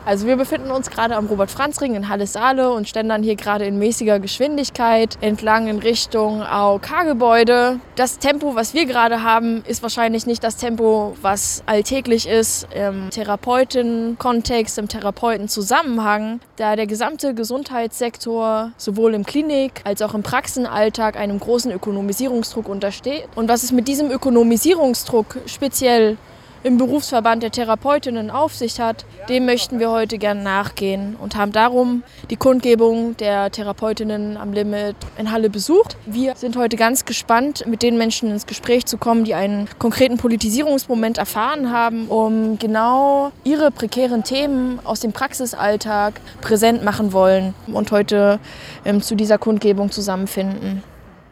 Also wir befinden uns gerade am Robert-Franz-Ring in Halle-Saale und schlendern hier gerade in mäßiger Geschwindigkeit entlang in Richtung AOK-Gebäude. Das Tempo, was wir gerade haben, ist wahrscheinlich nicht das Tempo, was alltäglich ist im Therapeutenkontext, im Therapeutenzusammenhang, da der gesamte Gesundheitssektor sowohl im Klinik- als auch im Praxenalltag einem großen Ökonomisierungsdruck untersteht. Und was es mit diesem Ökonomisierungsdruck speziell im Berufsverband der Therapeutinnen auf sich hat, dem möchten wir heute gerne nachgehen und haben darum die Kundgebung der Therapeutinnen am Limit in Halle besucht. Wir sind heute ganz gespannt, mit den Menschen ins Gespräch zu kommen, die einen konkreten Politisierungsmoment erfahren haben, um genau ihre prekären Themen aus dem Praxisalltag präsent machen wollen und heute zu dieser Kundgebung zusammenfinden.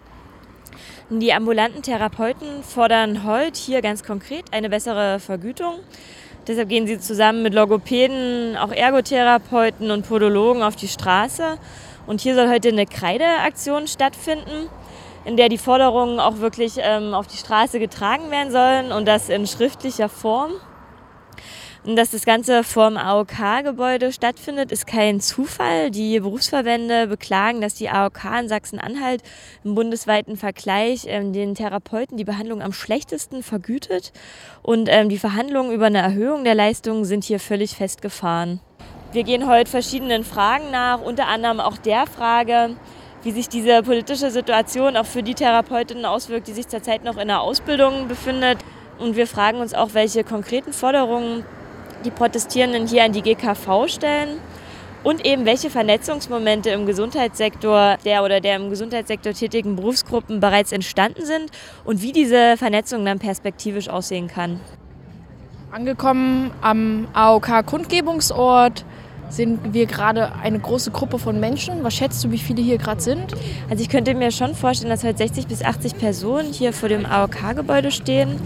Die ambulanten Therapeuten fordern heute hier ganz konkret eine bessere Vergütung. Deshalb gehen sie zusammen mit Logopäden, auch Ergotherapeuten und Podologen auf die Straße. Und hier soll heute eine Kreideaktion stattfinden, in der die Forderungen auch wirklich auf die Straße getragen werden sollen und das in schriftlicher Form. Und dass das Ganze vor dem AOK-Gebäude stattfindet, ist kein Zufall. Die Berufsverbände beklagen, dass die AOK in Sachsen-Anhalt im bundesweiten Vergleich den Therapeuten die Behandlung am schlechtesten vergütet. Und die Verhandlungen über eine Erhöhung der Leistungen sind hier völlig festgefahren. Wir gehen heute verschiedenen Fragen nach, unter anderem auch der Frage, wie sich diese politische Situation auch für die Therapeutinnen auswirkt, die sich zurzeit noch in der Ausbildung befindet. Und wir fragen uns auch, welche konkreten Forderungen die Protestierenden hier an die GKV stellen und eben welche Vernetzungsmomente im Gesundheitssektor der im Gesundheitssektor tätigen Berufsgruppen bereits entstanden sind und wie diese Vernetzung dann perspektivisch aussehen kann. Angekommen am AOK-Kundgebungsort sind wir gerade eine große Gruppe von Menschen. Was schätzt du, wie viele hier gerade sind? Also ich könnte mir schon vorstellen, dass heute 60 bis 80 Personen hier vor dem AOK-Gebäude stehen.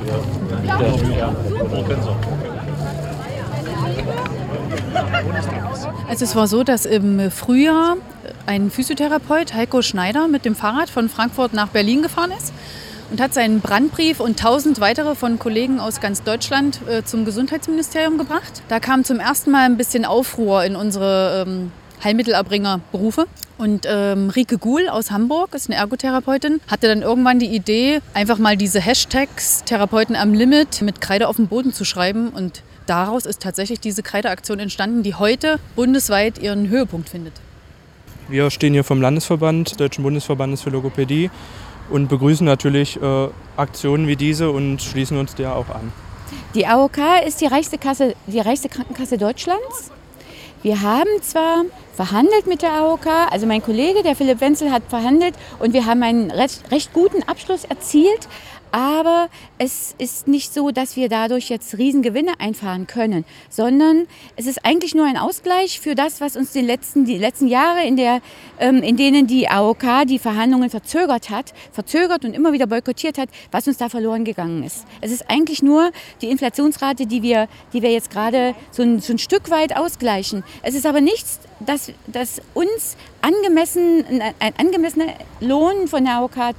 Also es war so, dass im Frühjahr ein Physiotherapeut, Heiko Schneider, mit dem Fahrrad von Frankfurt nach Berlin gefahren ist und hat seinen Brandbrief und 1000 weitere von Kollegen aus ganz Deutschland zum Gesundheitsministerium gebracht. Da kam zum ersten Mal ein bisschen Aufruhr in unsere Heilmittelerbringerberufe. Und Rike Guhl aus Hamburg, ist eine Ergotherapeutin, hatte dann irgendwann die Idee, einfach mal diese Hashtags Therapeuten am Limit mit Kreide auf dem Boden zu schreiben. Und daraus ist tatsächlich diese Kreideaktion entstanden, die heute bundesweit ihren Höhepunkt findet. Wir stehen hier vom Landesverband, Deutschen Bundesverbandes für Logopädie und begrüßen natürlich Aktionen wie diese und schließen uns der auch an. Die AOK ist die reichste Krankenkasse Deutschlands. Wir haben zwar verhandelt mit der AOK, also mein Kollege, der Philipp Wenzel, hat verhandelt und wir haben einen recht guten Abschluss erzielt. Aber es ist nicht so, dass wir dadurch jetzt Riesengewinne einfahren können, sondern es ist eigentlich nur ein Ausgleich für das, was uns die letzten Jahre, in denen die AOK die Verhandlungen verzögert und immer wieder boykottiert hat, was uns da verloren gegangen ist. Es ist eigentlich nur die Inflationsrate, die wir jetzt gerade so ein Stück weit ausgleichen. Es ist aber nichts, dass uns ein angemessener Lohn von der AOK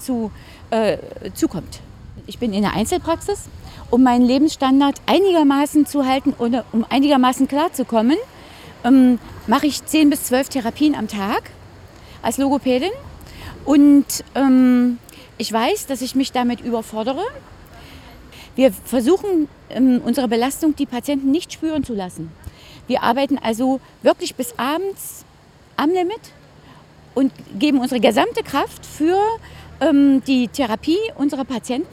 zukommt. Ich bin in der Einzelpraxis, um meinen Lebensstandard einigermaßen zu halten oder um einigermaßen klarzukommen, mache ich 10 bis 12 Therapien am Tag als Logopädin. Und ich weiß, dass ich mich damit überfordere. Wir versuchen, unsere Belastung die Patienten nicht spüren zu lassen. Wir arbeiten also wirklich bis abends am Limit und geben unsere gesamte Kraft für die Therapie unserer Patienten.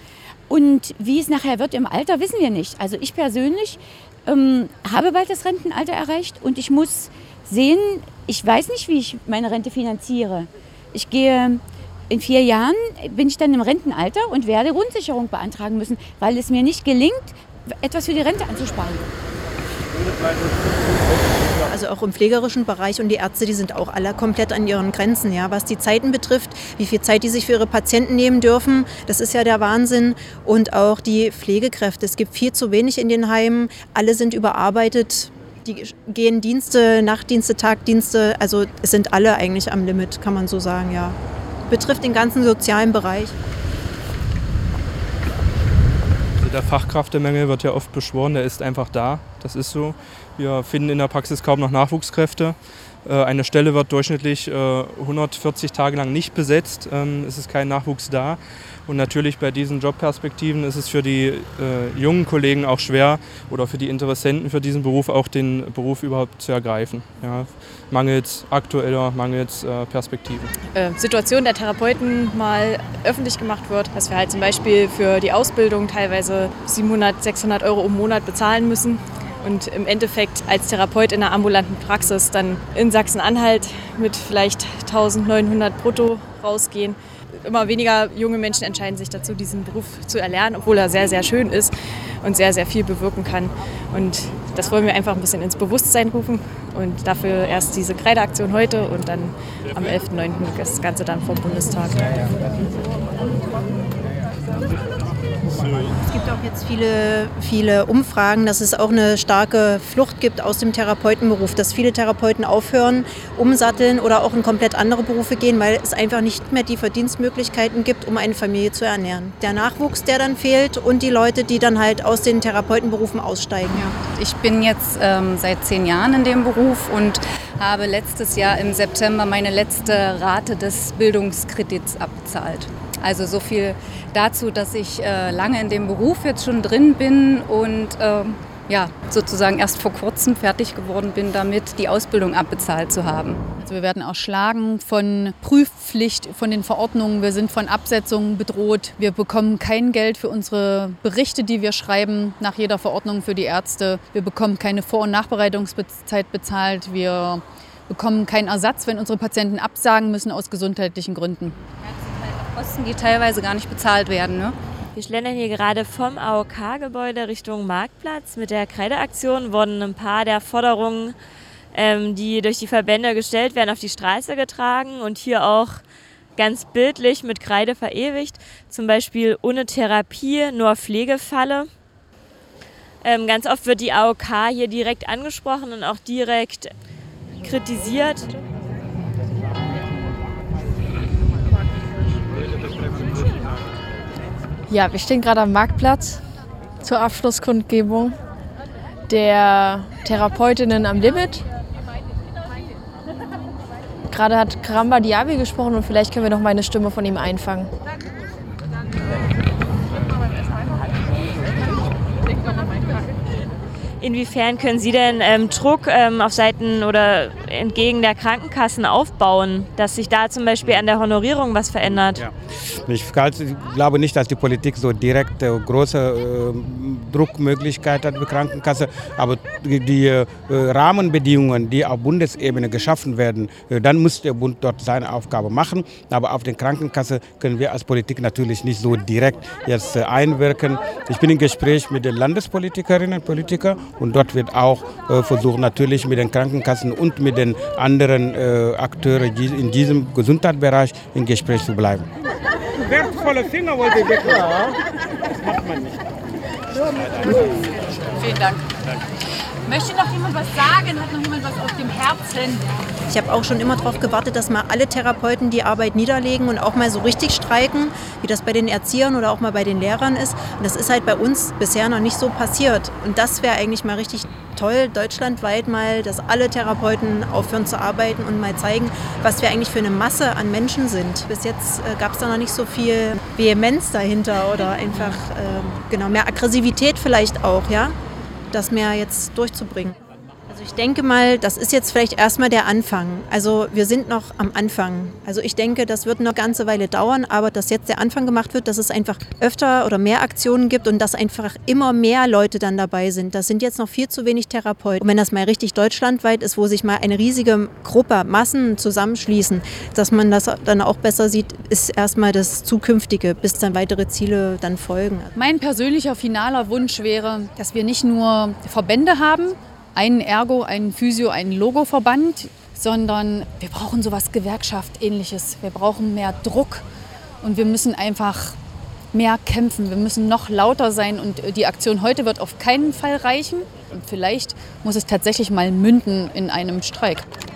Und wie es nachher wird im Alter, wissen wir nicht. Also ich persönlich habe bald das Rentenalter erreicht und ich muss sehen, ich weiß nicht, wie ich meine Rente finanziere. Ich gehe in 4 Jahren, bin ich dann im Rentenalter und werde Grundsicherung beantragen müssen, weil es mir nicht gelingt, etwas für die Rente anzusparen. Also auch im pflegerischen Bereich und die Ärzte, die sind auch alle komplett an ihren Grenzen, ja, was die Zeiten betrifft, wie viel Zeit die sich für ihre Patienten nehmen dürfen, das ist ja der Wahnsinn. Und auch die Pflegekräfte, es gibt viel zu wenig in den Heimen, alle sind überarbeitet, die gehen Dienste, Nachtdienste, Tagdienste, also es sind alle eigentlich am Limit, kann man so sagen, ja. Betrifft den ganzen sozialen Bereich. Also der Fachkräftemangel wird ja oft beschworen, der ist einfach da, das ist so. Wir finden in der Praxis kaum noch Nachwuchskräfte. Eine Stelle wird durchschnittlich 140 Tage lang nicht besetzt, es ist kein Nachwuchs da. Und natürlich bei diesen Jobperspektiven ist es für die jungen Kollegen auch schwer oder für die Interessenten für diesen Beruf auch den Beruf überhaupt zu ergreifen. Ja, mangels aktueller, mangels Perspektiven. Situation der Therapeuten mal öffentlich gemacht wird, dass wir halt zum Beispiel für die Ausbildung teilweise 700, 600 € im Monat bezahlen müssen. Und im Endeffekt als Therapeut in einer ambulanten Praxis dann in Sachsen-Anhalt mit vielleicht 1.900 brutto rausgehen. Immer weniger junge Menschen entscheiden sich dazu, diesen Beruf zu erlernen, obwohl er sehr, sehr schön ist und sehr, sehr viel bewirken kann. Und das wollen wir einfach ein bisschen ins Bewusstsein rufen. Und dafür erst diese Kreideaktion heute und dann am 11.09. das Ganze dann vom Bundestag. Es gibt auch jetzt viele Umfragen, dass es auch eine starke Flucht gibt aus dem Therapeutenberuf, dass viele Therapeuten aufhören, umsatteln oder auch in komplett andere Berufe gehen, weil es einfach nicht mehr die Verdienstmöglichkeiten gibt, um eine Familie zu ernähren. Der Nachwuchs, der dann fehlt und die Leute, die dann halt aus den Therapeutenberufen aussteigen. Ja. Ich bin jetzt seit 10 Jahren in dem Beruf und habe letztes Jahr im September meine letzte Rate des Bildungskredits abbezahlt. Also so viel dazu, dass ich lange in dem Beruf jetzt schon drin bin und sozusagen erst vor kurzem fertig geworden bin, damit die Ausbildung abbezahlt zu haben. Also wir werden erschlagen von Prüfpflicht, von den Verordnungen. Wir sind von Absetzungen bedroht. Wir bekommen kein Geld für unsere Berichte, die wir schreiben, nach jeder Verordnung für die Ärzte. Wir bekommen keine Vor- und Nachbereitungszeit bezahlt. Wir bekommen keinen Ersatz, wenn unsere Patienten absagen müssen aus gesundheitlichen Gründen. Kosten, die teilweise gar nicht bezahlt werden. Ne? Wir schlendern hier gerade vom AOK-Gebäude Richtung Marktplatz. Mit der Kreideaktion wurden ein paar der Forderungen, die durch die Verbände gestellt werden, auf die Straße getragen und hier auch ganz bildlich mit Kreide verewigt. Zum Beispiel ohne Therapie, nur Pflegefalle. Ganz oft wird die AOK hier direkt angesprochen und auch direkt kritisiert. Ja, wir stehen gerade am Marktplatz zur Abschlusskundgebung der Therapeutinnen am Limit. Gerade hat Karamba Diaby gesprochen und vielleicht können wir noch mal eine Stimme von ihm einfangen. Inwiefern können Sie denn Druck auf Seiten oder entgegen der Krankenkassen aufbauen, dass sich da zum Beispiel an der Honorierung was verändert? Ja. Ich glaube nicht, dass die Politik so direkt große Druckmöglichkeit hat für Krankenkasse, aber die Rahmenbedingungen, die auf Bundesebene geschaffen werden, dann muss der Bund dort seine Aufgabe machen. Aber auf den Krankenkasse können wir als Politik natürlich nicht so direkt jetzt einwirken. Ich bin im Gespräch mit den Landespolitikerinnen und Politikern. Und dort wird auch versucht, natürlich mit den Krankenkassen und mit den anderen Akteuren in diesem Gesundheitsbereich im Gespräch zu bleiben. Wertvolle Finger wollte ich wegmachen. Das macht man nicht. Vielen Dank. Möchte noch jemand was sagen? Hat noch jemand was auf dem Herzen? Ich habe auch schon immer darauf gewartet, dass mal alle Therapeuten die Arbeit niederlegen und auch mal so richtig streiken, wie das bei den Erziehern oder auch mal bei den Lehrern ist. Und das ist halt bei uns bisher noch nicht so passiert. Und das wäre eigentlich mal richtig toll, deutschlandweit mal, dass alle Therapeuten aufhören zu arbeiten und mal zeigen, was wir eigentlich für eine Masse an Menschen sind. Bis jetzt gab es da noch nicht so viel Vehemenz dahinter oder einfach mehr Aggressivität vielleicht auch, ja, das mehr jetzt durchzubringen. Also ich denke mal, das ist jetzt vielleicht erstmal der Anfang. Also wir sind noch am Anfang. Also ich denke, das wird noch eine ganze Weile dauern, aber dass jetzt der Anfang gemacht wird, dass es einfach öfter oder mehr Aktionen gibt und dass einfach immer mehr Leute dann dabei sind. Das sind jetzt noch viel zu wenig Therapeuten. Und wenn das mal richtig deutschlandweit ist, wo sich mal eine riesige Gruppe, Massen zusammenschließen, dass man das dann auch besser sieht, ist erstmal das Zukünftige, bis dann weitere Ziele dann folgen. Mein persönlicher finaler Wunsch wäre, dass wir nicht nur Verbände haben, einen Ergo, einen Physio, einen Logoverband, sondern wir brauchen sowas Gewerkschaft-ähnliches. Wir brauchen mehr Druck und wir müssen einfach mehr kämpfen. Wir müssen noch lauter sein und die Aktion heute wird auf keinen Fall reichen. Und vielleicht muss es tatsächlich mal münden in einem Streik.